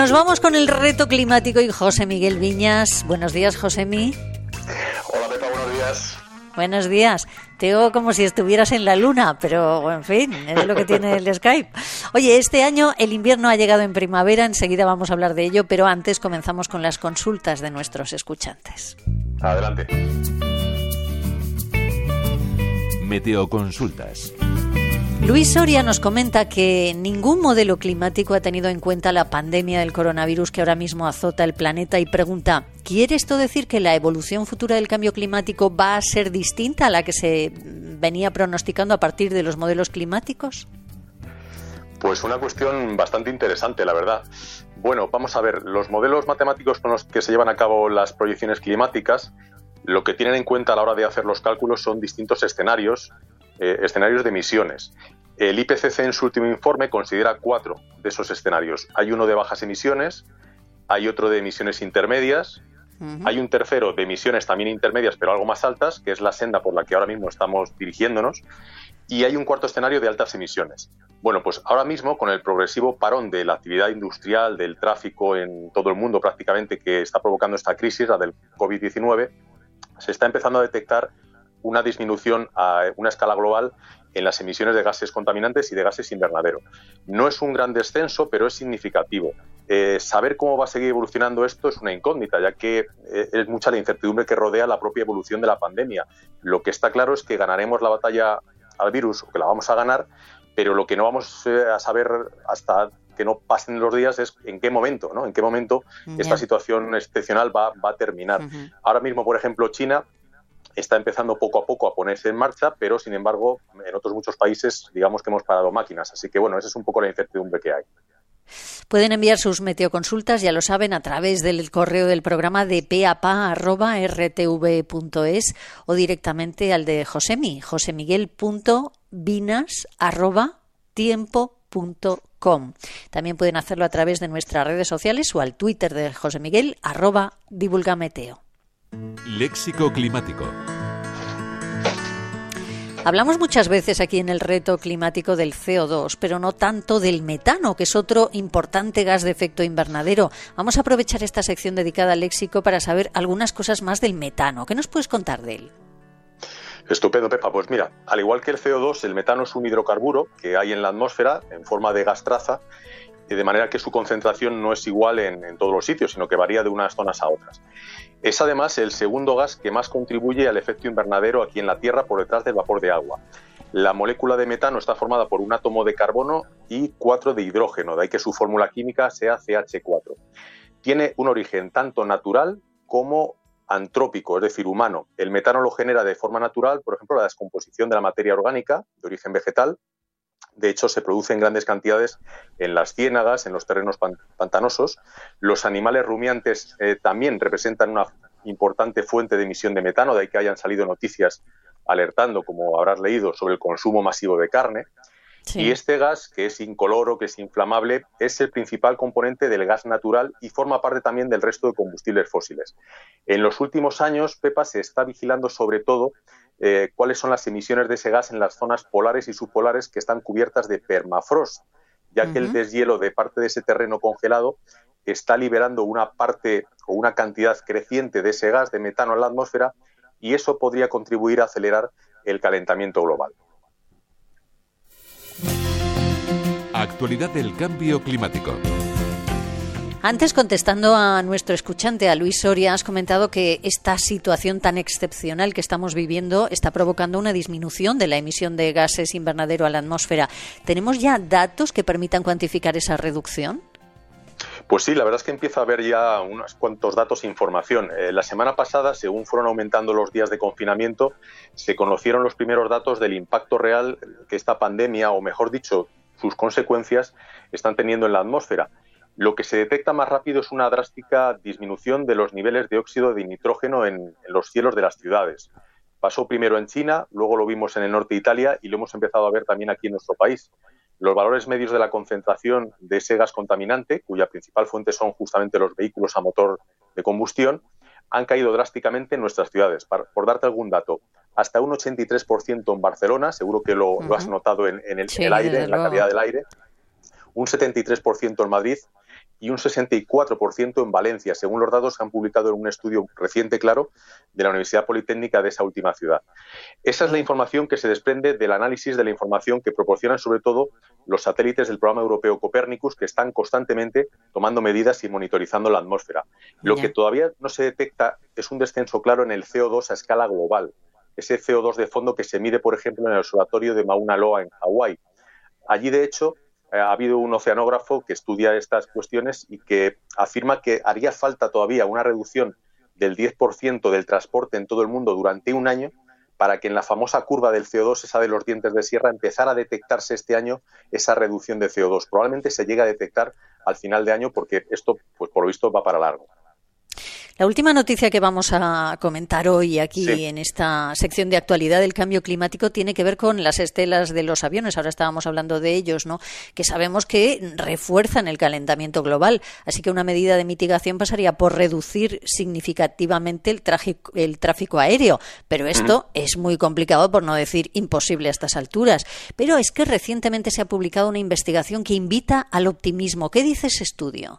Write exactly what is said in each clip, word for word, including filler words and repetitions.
nos vamos con el reto climático y José Miguel Viñas. Buenos días, Josemi. Hola, Pepa, buenos días. Buenos días. Te oigo como si estuvieras en la luna, pero en fin, es lo que tiene el Skype. Oye, este año el invierno ha llegado en primavera, enseguida vamos a hablar de ello, pero antes comenzamos con las consultas de nuestros escuchantes. Adelante. Meteoconsultas. Luis Soria nos comenta que ningún modelo climático ha tenido en cuenta la pandemia del coronavirus que ahora mismo azota el planeta y pregunta, ¿quiere esto decir que la evolución futura del cambio climático va a ser distinta a la que se venía pronosticando a partir de los modelos climáticos? Pues una cuestión bastante interesante, la verdad. Bueno, vamos a ver, los modelos matemáticos con los que se llevan a cabo las proyecciones climáticas, lo que tienen en cuenta a la hora de hacer los cálculos son distintos escenarios, eh, escenarios de emisiones. El I P C C en su último informe considera cuatro de esos escenarios. Hay uno de bajas emisiones, hay otro de emisiones intermedias, uh-huh. hay un tercero de emisiones también intermedias pero algo más altas, que es la senda por la que ahora mismo estamos dirigiéndonos, y hay un cuarto escenario de altas emisiones. Bueno, pues ahora mismo con el progresivo parón de la actividad industrial, del tráfico en todo el mundo prácticamente que está provocando esta crisis, la del covid diecinueve, se está empezando a detectar una disminución a una escala global en las emisiones de gases contaminantes y de gases invernadero. No es un gran descenso, pero es significativo. Eh, saber cómo va a seguir evolucionando esto es una incógnita, ya que eh, es mucha la incertidumbre que rodea la propia evolución de la pandemia. Lo que está claro es que ganaremos la batalla al virus, o que la vamos a ganar, pero lo que no vamos eh, a saber hasta que no pasen los días es en qué momento, ¿no? En qué momento yeah. esta situación excepcional va, va a terminar. Uh-huh. Ahora mismo, por ejemplo, China está empezando poco a poco a ponerse en marcha, pero sin embargo, en otros muchos países, digamos que hemos parado máquinas. Así que bueno, esa es un poco la incertidumbre que hay. Pueden enviar sus meteoconsultas, ya lo saben, a través del correo del programa de pe a pa arroba erre te ve punto es o directamente al de Josemi, josemiguel punto vinas arroba tiempo punto com. También pueden hacerlo a través de nuestras redes sociales o al Twitter de José Miguel, arroba divulgameteo. Léxico climático. Hablamos muchas veces aquí en el reto climático del ce o dos, pero no tanto del metano, que es otro importante gas de efecto invernadero. Vamos a aprovechar esta sección dedicada al léxico para saber algunas cosas más del metano. ¿Qué nos puedes contar de él? Estupendo, Pepa. Pues mira, al igual que el ce o dos, el metano es un hidrocarburo que hay en la atmósfera en forma de gas traza, de manera que su concentración no es igual en, en todos los sitios, sino que varía de unas zonas a otras. Es además el segundo gas que más contribuye al efecto invernadero aquí en la Tierra por detrás del vapor de agua. La molécula de metano está formada por un átomo de carbono y cuatro de hidrógeno, de ahí que su fórmula química sea ce hache cuatro. Tiene un origen tanto natural como antrópico, es decir, humano. El metano lo genera de forma natural, por ejemplo, la descomposición de la materia orgánica de origen vegetal. De hecho, se produce en grandes cantidades en las ciénagas, en los terrenos pantanosos. Los animales rumiantes eh, también representan una importante fuente de emisión de metano, de ahí que hayan salido noticias alertando, como habrás leído, sobre el consumo masivo de carne. Sí. Y este gas, que es incoloro, que es inflamable, es el principal componente del gas natural y forma parte también del resto de combustibles fósiles. En los últimos años, Pepa, se está vigilando sobre todo eh, cuáles son las emisiones de ese gas en las zonas polares y subpolares que están cubiertas de permafrost, ya uh-huh. que el deshielo de parte de ese terreno congelado está liberando una parte o una cantidad creciente de ese gas de metano en la atmósfera y eso podría contribuir a acelerar el calentamiento global. Actualidad del cambio climático. Antes, contestando a nuestro escuchante, a Luis Soria, has comentado que esta situación tan excepcional que estamos viviendo está provocando una disminución de la emisión de gases invernadero a la atmósfera. ¿Tenemos ya datos que permitan cuantificar esa reducción? Pues sí, la verdad es que empieza a haber ya unos cuantos datos e información. Eh, la semana pasada, según fueron aumentando los días de confinamiento, se conocieron los primeros datos del impacto real que esta pandemia, o mejor dicho, sus consecuencias, están teniendo en la atmósfera. Lo que se detecta más rápido es una drástica disminución de los niveles de óxido de nitrógeno en, en los cielos de las ciudades. Pasó primero en China, luego lo vimos en el norte de Italia y lo hemos empezado a ver también aquí en nuestro país. Los valores medios de la concentración de ese gas contaminante, cuya principal fuente son justamente los vehículos a motor de combustión, han caído drásticamente en nuestras ciudades. Por, por darte algún dato, hasta un ochenta y tres por ciento en Barcelona, seguro que lo, uh-huh. lo has notado en, en, el, sí, en el aire, en la calidad del aire, un setenta y tres por ciento en Madrid y un sesenta y cuatro por ciento en Valencia, según los datos que han publicado en un estudio reciente, claro, de la Universidad Politécnica de esa última ciudad. Esa es la información que se desprende del análisis de la información que proporcionan sobre todo los satélites del programa europeo Copernicus, que están constantemente tomando medidas y monitorizando la atmósfera. Lo que todavía no se detecta es un descenso claro en el C O dos a escala global, ese C O dos de fondo que se mide, por ejemplo, en el observatorio de Mauna Loa en Hawái. Allí, de hecho, eh, ha habido un oceanógrafo que estudia estas cuestiones y que afirma que haría falta todavía una reducción del diez por ciento del transporte en todo el mundo durante un año para que en la famosa curva del C O dos, esa de los dientes de sierra, empezara a detectarse este año esa reducción de C O dos. Probablemente se llegue a detectar al final de año porque esto, pues por lo visto, va para largo. La última noticia que vamos a comentar hoy aquí sí. en esta sección de actualidad del cambio climático tiene que ver con las estelas de los aviones. Ahora estábamos hablando de ellos, ¿no? Que sabemos que refuerzan el calentamiento global. Así que una medida de mitigación pasaría por reducir significativamente el, tráfico, el tráfico aéreo. Pero esto mm. es muy complicado, por no decir imposible a estas alturas. Pero es que recientemente se ha publicado una investigación que invita al optimismo. ¿Qué dice ese estudio?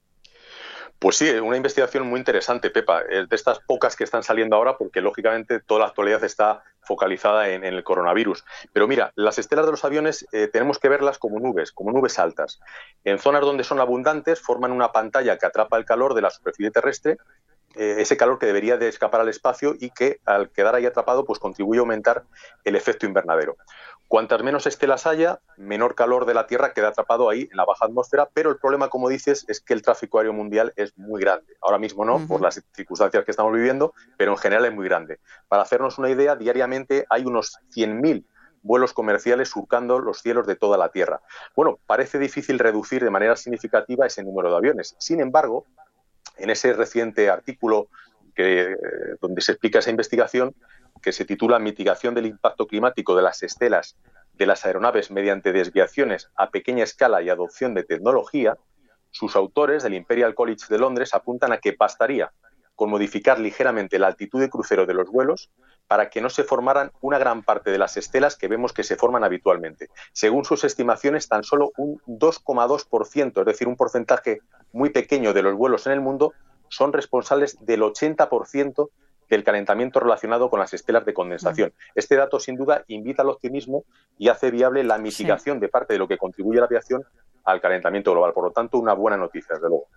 Pues sí, una investigación muy interesante, Pepa, de estas pocas que están saliendo ahora, porque lógicamente toda la actualidad está focalizada en, en el coronavirus. Pero mira, las estelas de los aviones eh, tenemos que verlas como nubes, como nubes altas. En zonas donde son abundantes forman una pantalla que atrapa el calor de la superficie terrestre, eh, ese calor que debería de escapar al espacio y que al quedar ahí atrapado pues contribuye a aumentar el efecto invernadero. Cuantas menos estelas haya, menor calor de la Tierra queda atrapado ahí en la baja atmósfera, pero el problema, como dices, es que el tráfico aéreo mundial es muy grande. Ahora mismo no, uh-huh. por las circunstancias que estamos viviendo, pero en general es muy grande. Para hacernos una idea, diariamente hay unos cien mil vuelos comerciales surcando los cielos de toda la Tierra. Bueno, parece difícil reducir de manera significativa ese número de aviones. Sin embargo, en ese reciente artículo que, donde se explica esa investigación, que se titula Mitigación del impacto climático de las estelas de las aeronaves mediante desviaciones a pequeña escala y adopción de tecnología, sus autores del Imperial College de Londres apuntan a que bastaría con modificar ligeramente la altitud de crucero de los vuelos para que no se formaran una gran parte de las estelas que vemos que se forman habitualmente. Según sus estimaciones, tan solo un dos coma dos por ciento, es decir, un porcentaje muy pequeño de los vuelos en el mundo, son responsables del ochenta por ciento del calentamiento relacionado con las estelas de condensación. Este dato, sin duda, invita al optimismo y hace viable la mitigación sí. de parte de lo que contribuye a la aviación al calentamiento global. Por lo tanto, una buena noticia, desde luego.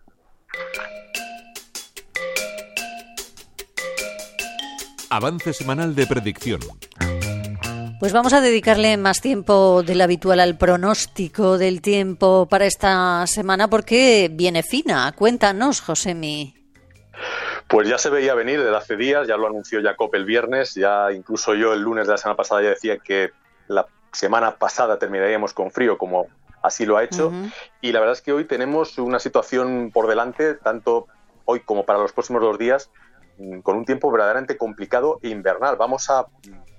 Avance semanal de predicción. Pues vamos a dedicarle más tiempo del habitual al pronóstico del tiempo para esta semana porque viene fina. Cuéntanos, Josemi. Pues ya se veía venir desde hace días, ya lo anunció Jacob el viernes, ya incluso yo el lunes de la semana pasada ya decía que la semana pasada terminaríamos con frío, como así lo ha hecho, uh-huh. y la verdad es que hoy tenemos una situación por delante, tanto hoy como para los próximos dos días, con un tiempo verdaderamente complicado e invernal. Vamos a, a,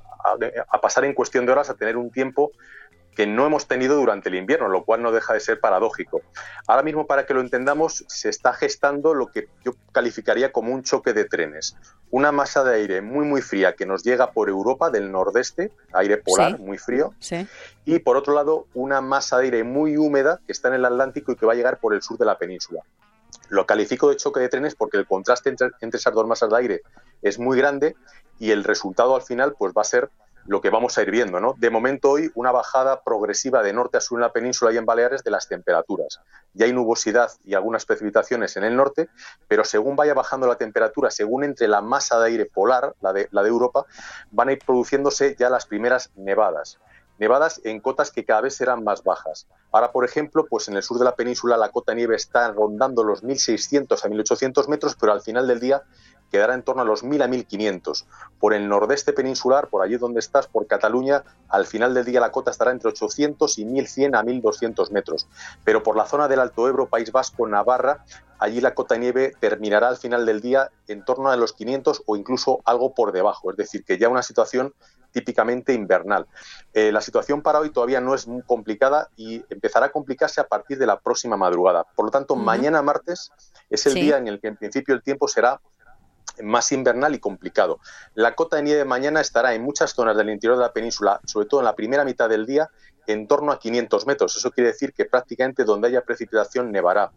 a pasar en cuestión de horas a tener un tiempo que no hemos tenido durante el invierno, lo cual no deja de ser paradójico. Ahora mismo, para que lo entendamos, se está gestando lo que yo calificaría como un choque de trenes. Una masa de aire muy, muy fría que nos llega por Europa del nordeste, aire polar, sí. muy frío, sí. y por otro lado, una masa de aire muy húmeda que está en el Atlántico y que va a llegar por el sur de la península. Lo califico de choque de trenes porque el contraste entre, entre esas dos masas de aire es muy grande y el resultado al final pues va a ser lo que vamos a ir viendo, ¿no? De momento hoy una bajada progresiva de norte a sur en la península y en Baleares de las temperaturas. Ya hay nubosidad y algunas precipitaciones en el norte, pero según vaya bajando la temperatura, según entre la masa de aire polar, la de, la de Europa, van a ir produciéndose ya las primeras nevadas. Nevadas en cotas que cada vez serán más bajas. Ahora, por ejemplo, pues en el sur de la península la cota de nieve está rondando los mil seiscientos a mil ochocientos metros, pero al final del día quedará en torno a los mil a mil quinientos. Por el nordeste peninsular, por allí donde estás, por Cataluña, al final del día la cota estará entre ochocientos y mil cien a mil doscientos metros. Pero por la zona del Alto Ebro, País Vasco, Navarra, allí la cota de nieve terminará al final del día en torno a los quinientos o incluso algo por debajo. Es decir, que ya una situación típicamente invernal. Eh, la situación para hoy todavía no es muy complicada y empezará a complicarse a partir de la próxima madrugada. Por lo tanto, uh-huh. mañana martes es el sí. día en el que en principio el tiempo será más invernal y complicado. La cota de nieve mañana estará en muchas zonas del interior de la península, sobre todo en la primera mitad del día, en torno a quinientos metros. Eso quiere decir que prácticamente donde haya precipitación nevará.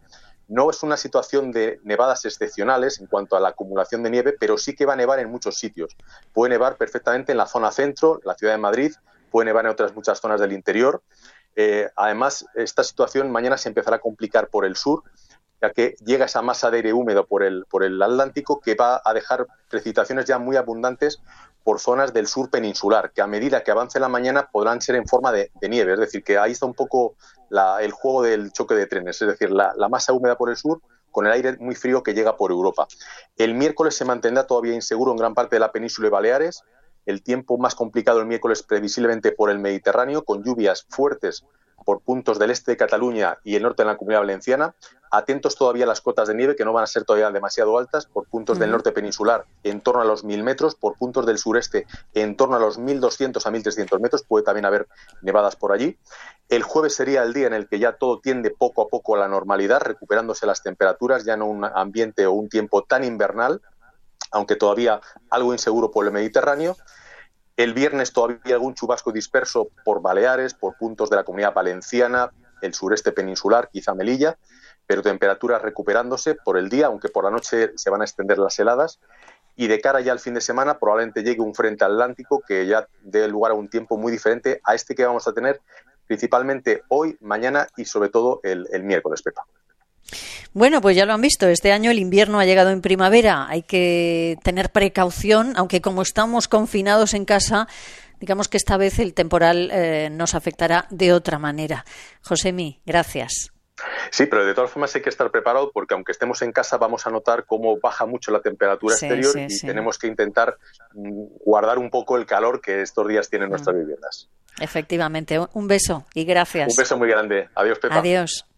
No es una situación de nevadas excepcionales en cuanto a la acumulación de nieve, pero sí que va a nevar en muchos sitios. Puede nevar perfectamente en la zona centro, la ciudad de Madrid, puede nevar en otras muchas zonas del interior. Eh, además, esta situación mañana se empezará a complicar por el sur, ya que llega esa masa de aire húmedo por el, por el Atlántico que va a dejar precipitaciones ya muy abundantes por zonas del sur peninsular, que a medida que avance la mañana podrán ser en forma de, de nieve. Es decir, que ahí está un poco la, el juego del choque de trenes, es decir, la, la masa húmeda por el sur con el aire muy frío que llega por Europa. El miércoles se mantendrá todavía inseguro en gran parte de la península y Baleares. El tiempo más complicado el miércoles previsiblemente por el Mediterráneo, con lluvias fuertes por puntos del este de Cataluña y el norte de la Comunidad Valenciana. Atentos todavía a las cotas de nieve, que no van a ser todavía demasiado altas, por puntos uh-huh. del norte peninsular en torno a los mil metros, por puntos del sureste en torno a los mil doscientos a mil trescientos metros, puede también haber nevadas por allí. El jueves sería el día en el que ya todo tiende poco a poco a la normalidad, recuperándose las temperaturas, ya no un ambiente o un tiempo tan invernal, aunque todavía algo inseguro por el Mediterráneo. El viernes todavía algún chubasco disperso por Baleares, por puntos de la Comunidad Valenciana, el sureste peninsular, quizá Melilla, pero temperaturas recuperándose por el día, aunque por la noche se van a extender las heladas. Y de cara ya al fin de semana probablemente llegue un frente atlántico que ya dé lugar a un tiempo muy diferente a este que vamos a tener principalmente hoy, mañana y sobre todo el, el miércoles, Pepa. Bueno, pues ya lo han visto, este año el invierno ha llegado en primavera, hay que tener precaución, aunque como estamos confinados en casa, digamos que esta vez el temporal eh, nos afectará de otra manera. Josemi, gracias. Sí, pero de todas formas hay que estar preparado porque aunque estemos en casa vamos a notar cómo baja mucho la temperatura sí, exterior sí, y sí. tenemos que intentar guardar un poco el calor que estos días tienen nuestras mm. viviendas. Efectivamente, un beso y gracias. Un beso muy grande. Adiós, Pepa. Adiós.